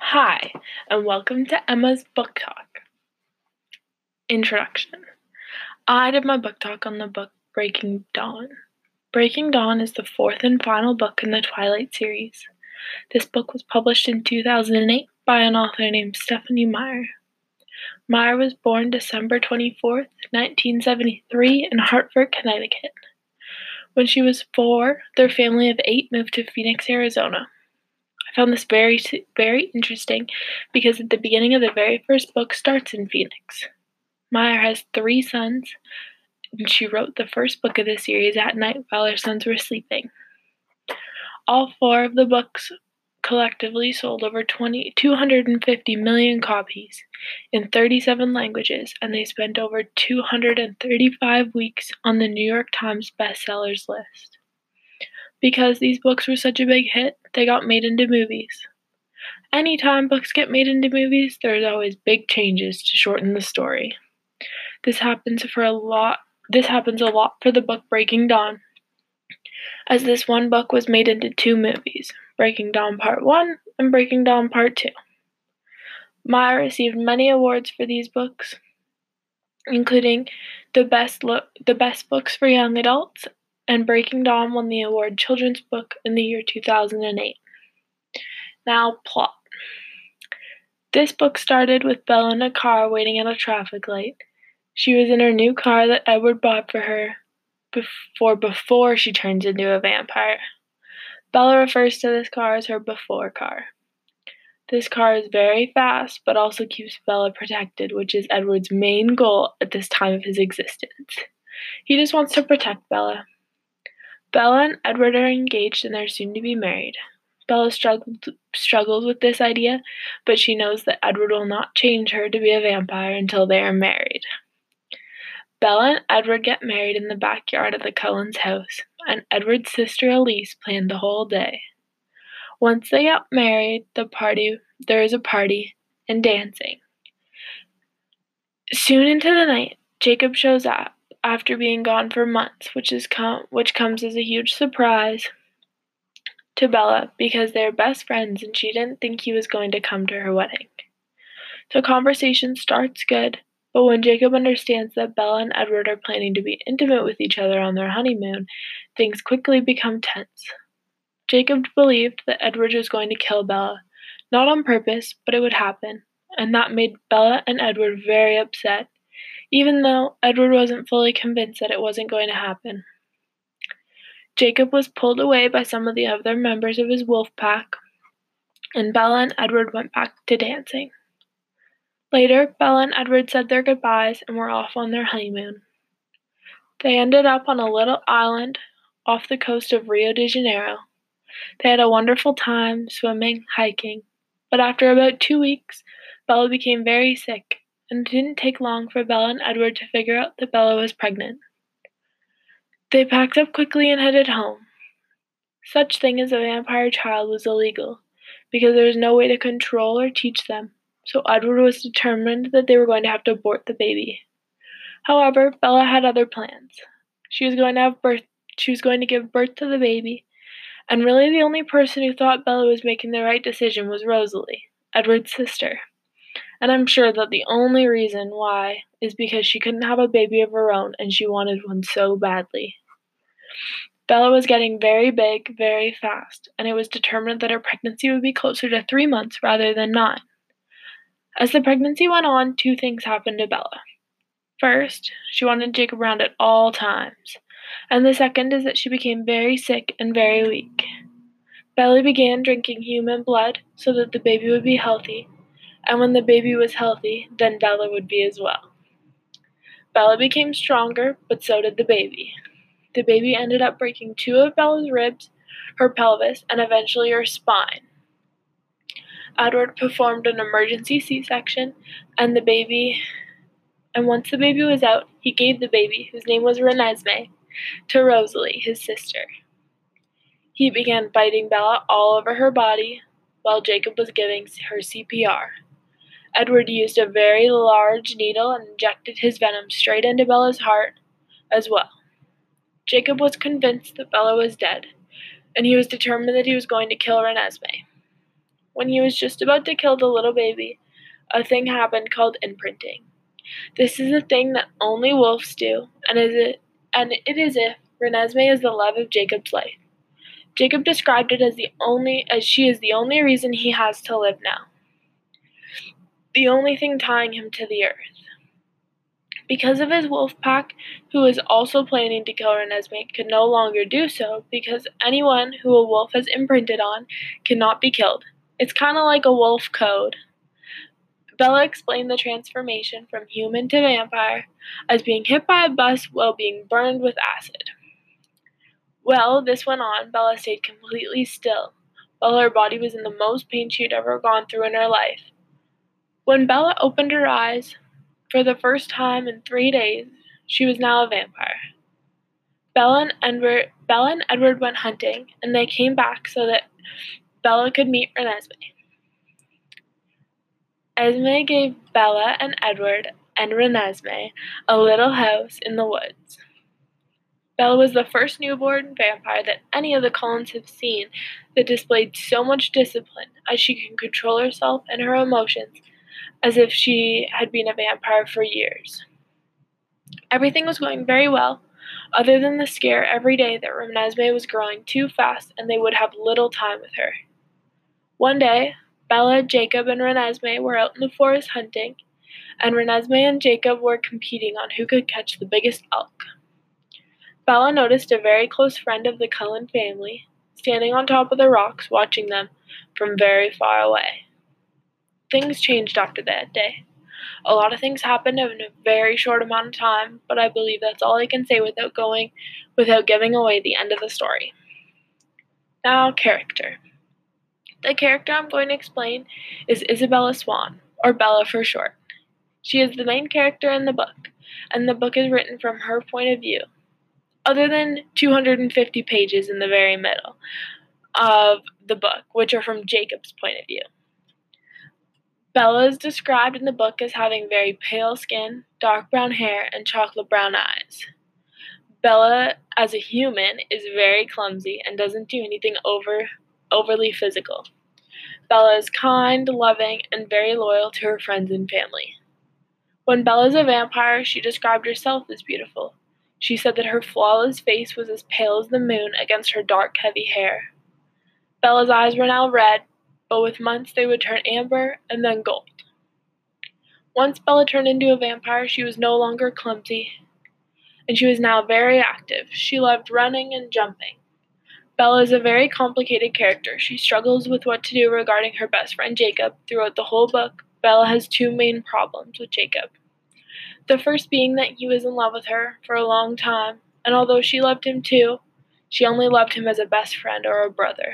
Hi, and welcome to Emma's Book Talk. Introduction. I did my book talk on the book Breaking Dawn. Breaking Dawn is the fourth and final book in the Twilight series. This book was published in 2008 by an author named Stephenie Meyer. Meyer was born December 24th, 1973 in Hartford, Connecticut. When she was 4, their family of 8 moved to Phoenix, Arizona. I found this very interesting because at the beginning of the very first book starts in Phoenix. Meyer has 3 sons, and she wrote the first book of the series at night while her sons were sleeping. All 4 of the books collectively sold over 250 million copies in 37 languages, and they spent over 235 weeks on the New York Times bestsellers list. Because these books were such a big hit, they got made into movies. Anytime books get made into movies, there's always big changes to shorten the story. This happens a lot for the book Breaking Dawn, as this one book was made into 2 movies, Breaking Dawn Part 1 and Breaking Dawn Part 2. Meyer received many awards for these books, including the best books for young adults, and Breaking Dawn won the award Children's Book in the year 2008. Now, plot. This book started with Bella in a car waiting at a traffic light. She was in her new car that Edward bought for her before she turns into a vampire. Bella refers to this car as her before car. This car is very fast, but also keeps Bella protected, which is Edward's main goal at this time of his existence. He just wants to protect Bella. Bella and Edward are engaged and they're soon to be married. Bella struggles with this idea, but she knows that Edward will not change her to be a vampire until they are married. Bella and Edward get married in the backyard of the Cullens' house, and Edward's sister Elise planned the whole day. Once they get married, there is a party and dancing. Soon into the night, Jacob shows up after being gone for months, which comes as a huge surprise to Bella because they're best friends and she didn't think he was going to come to her wedding. The conversation starts good, but when Jacob understands that Bella and Edward are planning to be intimate with each other on their honeymoon, things quickly become tense. Jacob believed that Edward was going to kill Bella, not on purpose, but it would happen, and that made Bella and Edward very upset, even though Edward wasn't fully convinced that it wasn't going to happen. Jacob was pulled away by some of the other members of his wolf pack, and Bella and Edward went back to dancing. Later, Bella and Edward said their goodbyes and were off on their honeymoon. They ended up on a little island off the coast of Rio de Janeiro. They had a wonderful time swimming, hiking, but after about 2 weeks, Bella became very sick, and it didn't take long for Bella and Edward to figure out that Bella was pregnant. They packed up quickly and headed home. Such thing as a vampire child was illegal, because there was no way to control or teach them, so Edward was determined that they were going to have to abort the baby. However, Bella had other plans. She was going to give birth to the baby, and really the only person who thought Bella was making the right decision was Rosalie, Edward's sister. And I'm sure that the only reason why is because she couldn't have a baby of her own and she wanted one so badly. Bella was getting very big, very fast, and it was determined that her pregnancy would be closer to 3 months rather than 9. As the pregnancy went on, 2 things happened to Bella. First, she wanted Jacob around at all times, and the second is that she became very sick and very weak. Bella began drinking human blood so that the baby would be healthy, and when the baby was healthy, then Bella would be as well. Bella became stronger, but so did the baby. The baby ended up breaking 2 of Bella's ribs, her pelvis, and eventually her spine. Edward performed an emergency C-section, and once the baby was out, he gave the baby, whose name was Renesmee, to Rosalie, his sister. He began biting Bella all over her body while Jacob was giving her CPR. Edward used a very large needle and injected his venom straight into Bella's heart as well. Jacob was convinced that Bella was dead, and he was determined that he was going to kill Renesmee. When he was just about to kill the little baby, a thing happened called imprinting. This is a thing that only wolves do, and it is if Renesmee is the love of Jacob's life. Jacob described it as she is the only reason he has to live now, the only thing tying him to the earth. Because of his wolf pack, who is also planning to kill Renesmee, could no longer do so because anyone who a wolf has imprinted on cannot be killed. It's kind of like a wolf code. Bella explained the transformation from human to vampire as being hit by a bus while being burned with acid. Well, this went on. Bella stayed completely still, while her body was in the most pain she had ever gone through in her life. When Bella opened her eyes, for the first time in 3 days, she was now a vampire. Bella and Edward went hunting, and they came back so that Bella could meet Renesmee. Esme gave Bella and Edward and Renesmee a little house in the woods. Bella was the first newborn vampire that any of the Cullens have seen that displayed so much discipline as she could control herself and her emotions as if she had been a vampire for years. Everything was going very well, other than the scare every day that Renesmee was growing too fast and they would have little time with her. One day, Bella, Jacob, and Renesmee were out in the forest hunting, and Renesmee and Jacob were competing on who could catch the biggest elk. Bella noticed a very close friend of the Cullen family standing on top of the rocks watching them from very far away. Things changed after that day. A lot of things happened in a very short amount of time, but I believe that's all I can say without giving away the end of the story. Now, character. The character I'm going to explain is Isabella Swan, or Bella for short. She is the main character in the book, and the book is written from her point of view, other than 250 pages in the very middle of the book, which are from Jacob's point of view. Bella is described in the book as having very pale skin, dark brown hair, and chocolate brown eyes. Bella, as a human, is very clumsy and doesn't do anything overly physical. Bella is kind, loving, and very loyal to her friends and family. When Bella is a vampire, she described herself as beautiful. She said that her flawless face was as pale as the moon against her dark, heavy hair. Bella's eyes were now red, but with months they would turn amber and then gold. Once Bella turned into a vampire, she was no longer clumsy, and she was now very active. She loved running and jumping. Bella is a very complicated character. She struggles with what to do regarding her best friend Jacob. Throughout the whole book, Bella has two main problems with Jacob. The first being that he was in love with her for a long time, and although she loved him too, she only loved him as a best friend or a brother.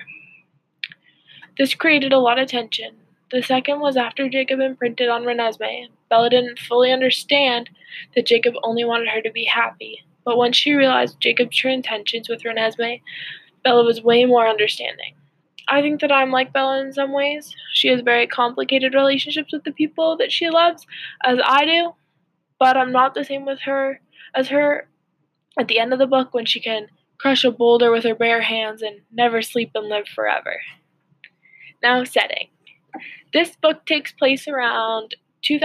This created a lot of tension. The second was after Jacob imprinted on Renesmee. Bella didn't fully understand that Jacob only wanted her to be happy, but once she realized Jacob's true intentions with Renesmee, Bella was way more understanding. I think that I'm like Bella in some ways. She has very complicated relationships with the people that she loves, as I do, but I'm not the same with her as her at the end of the book when she can crush a boulder with her bare hands and never sleep and live forever. Now, setting. This book takes place around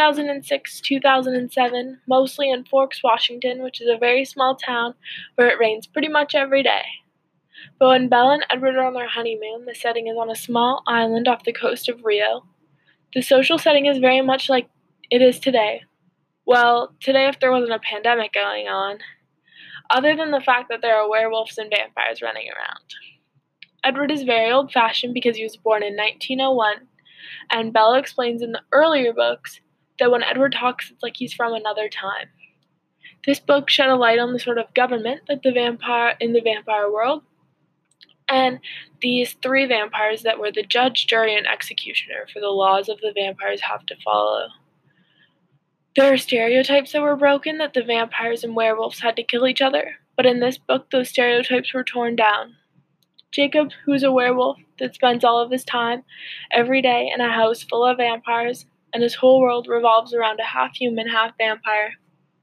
2006-2007, mostly in Forks, Washington, which is a very small town where it rains pretty much every day. But when Bella and Edward are on their honeymoon, the setting is on a small island off the coast of Rio. The social setting is very much like it is today. Well, today if there wasn't a pandemic going on, other than the fact that there are werewolves and vampires running around. Edward is very old-fashioned because he was born in 1901, and Bella explains in the earlier books that when Edward talks, it's like he's from another time. This book shed a light on the sort of government that in the vampire world, and these three vampires that were the judge, jury, and executioner for the laws of the vampires have to follow. There are stereotypes that were broken that the vampires and werewolves had to kill each other, but in this book those stereotypes were torn down. Jacob, who's a werewolf that spends all of his time every day in a house full of vampires, and his whole world revolves around a half-human, half-vampire.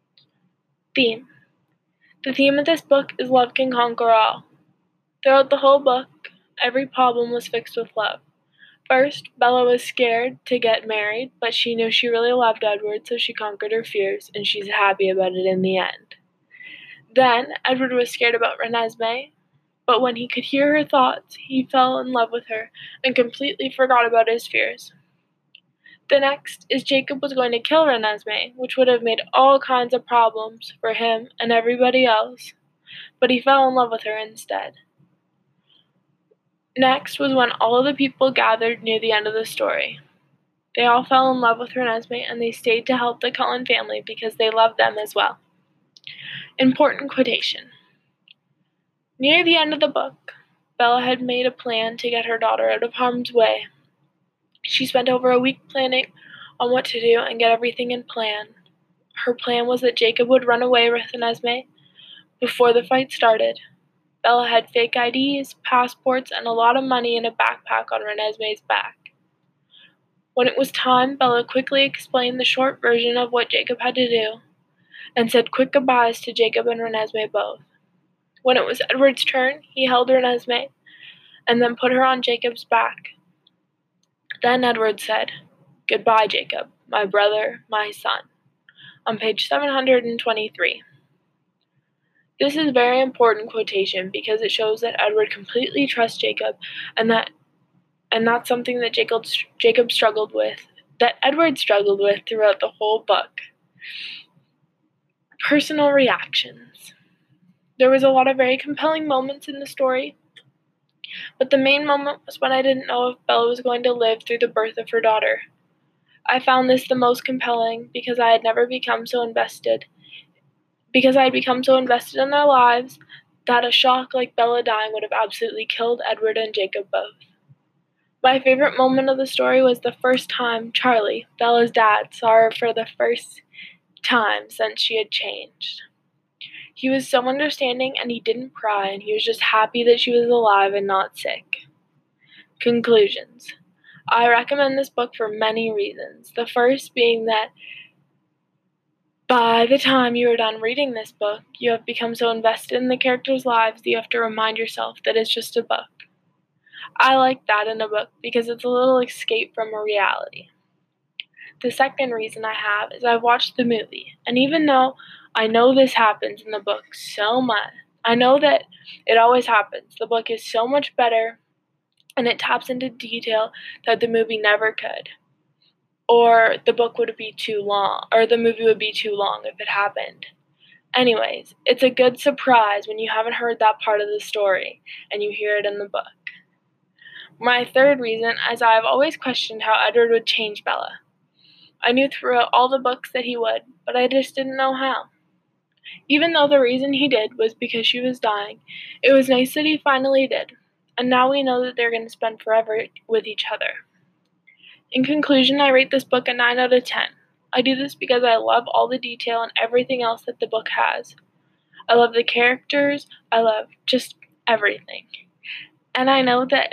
Theme. The theme of this book is love can conquer all. Throughout the whole book, every problem was fixed with love. First, Bella was scared to get married, but she knew she really loved Edward, so she conquered her fears, and she's happy about it in the end. Then, Edward was scared about Renesmee, but when he could hear her thoughts, he fell in love with her and completely forgot about his fears. The next is Jacob was going to kill Renesmee, which would have made all kinds of problems for him and everybody else, but he fell in love with her instead. Next was when all of the people gathered near the end of the story. They all fell in love with Renesmee, and they stayed to help the Cullen family because they loved them as well. Important quotation. Near the end of the book, Bella had made a plan to get her daughter out of harm's way. She spent over a week planning on what to do and get everything in plan. Her plan was that Jacob would run away with Renesmee before the fight started. Bella had fake IDs, passports, and a lot of money in a backpack on Renesmee's back. When it was time, Bella quickly explained the short version of what Jacob had to do and said quick goodbyes to Jacob and Renesmee both. When it was Edward's turn, he held Renesmee and then put her on Jacob's back. Then Edward said, "Goodbye, Jacob, my brother, my son," on page 723. This is a very important quotation because it shows that Edward completely trusts Jacob and that's something that Jacob struggled with, that Edward struggled with throughout the whole book. Personal reactions. There was a lot of very compelling moments in the story, but the main moment was when I didn't know if Bella was going to live through the birth of her daughter. I found this the most compelling because I had become so invested in their lives that a shock like Bella dying would have absolutely killed Edward and Jacob both. My favorite moment of the story was the first time Charlie, Bella's dad, saw her for the first time since she had changed. He was so understanding and he didn't cry, and he was just happy that she was alive and not sick. Conclusions. I recommend this book for many reasons. The first being that by the time you are done reading this book, you have become so invested in the characters' lives that you have to remind yourself that it's just a book. I like that in a book because it's a little escape from a reality. The second reason I have is I've watched the movie, and even though I know this happens in the book so much, I know that it always happens. The book is so much better, and it taps into detail that the movie never could. Or the book would be too long, or the movie would be too long if it happened. Anyways, it's a good surprise when you haven't heard that part of the story, and you hear it in the book. My third reason is I've always questioned how Edward would change Bella. I knew throughout all the books that he would, but I just didn't know how. Even though the reason he did was because she was dying, it was nice that he finally did, and now we know that they're going to spend forever with each other. In conclusion, I rate this book a 9 out of 10. I do this because I love all the detail and everything else that the book has. I love the characters, I love just everything. And I know that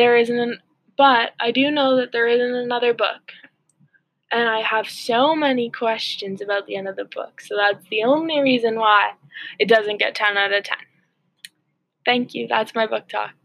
I do know that there isn't another book. And I have so many questions about the end of the book, so that's the only reason why it doesn't get 10 out of 10. Thank you. That's my book talk.